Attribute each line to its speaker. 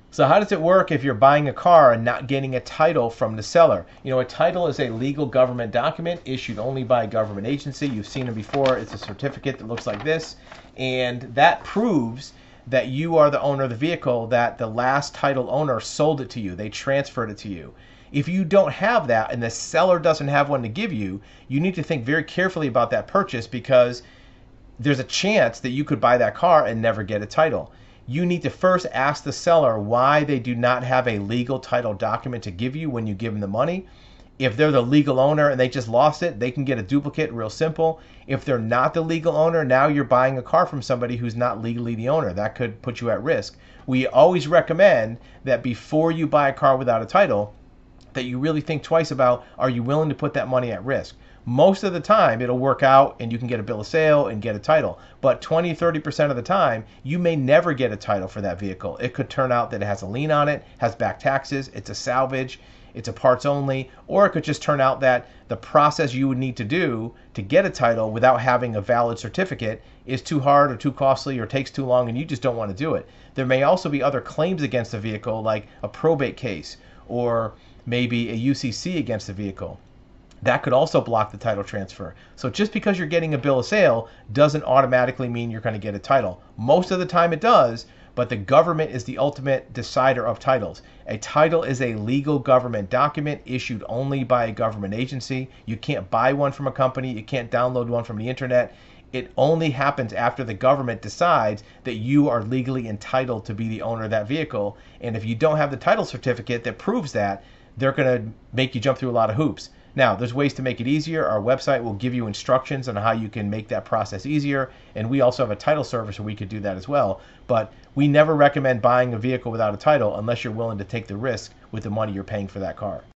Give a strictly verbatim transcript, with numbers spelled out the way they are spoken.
Speaker 1: So how does it work if you're buying a car and not getting a title from the seller? You know, a title is a legal government document issued only by a government agency. You've seen it before. It's a certificate that looks like this, and that proves that you are the owner of the vehicle, that the last title owner sold it to you. They transferred it to you. If you don't have that and the seller doesn't have one to give you, you need to think very carefully about that purchase, because there's a chance that you could buy that car and never get a title. You need to first ask the seller why they do not have a legal title document to give you when you give them the money. If they're the legal owner and they just lost it, they can get a duplicate real simple. If they're not the legal owner, now you're buying a car from somebody who's not legally the owner. That could put you at risk. We always recommend that before you buy a car without a title, that you really think twice about, are you willing to put that money at risk? Most of the time it'll work out and you can get a bill of sale and get a title, but twenty, thirty percent of the time you may never get a title for that vehicle. It could turn out that it has a lien on it, has back taxes, it's a salvage, it's a parts only, or it could just turn out that the process you would need to do to get a title without having a valid certificate is too hard or too costly or takes too long and you just don't want to do it. There may also be other claims against the vehicle, like a probate case or maybe a U C C against the vehicle. That could also block the title transfer. So just because you're getting a bill of sale doesn't automatically mean you're going to get a title. Most of the time it does, but the government is the ultimate decider of titles. A title is a legal government document issued only by a government agency. You can't buy one from a company. You can't download one from the internet. It only happens after the government decides that you are legally entitled to be the owner of that vehicle. And if you don't have the title certificate that proves that, they're going to make you jump through a lot of hoops. Now, there's ways to make it easier. Our website will give you instructions on how you can make that process easier. And we also have a title service where we could do that as well. But we never recommend buying a vehicle without a title unless you're willing to take the risk with the money you're paying for that car.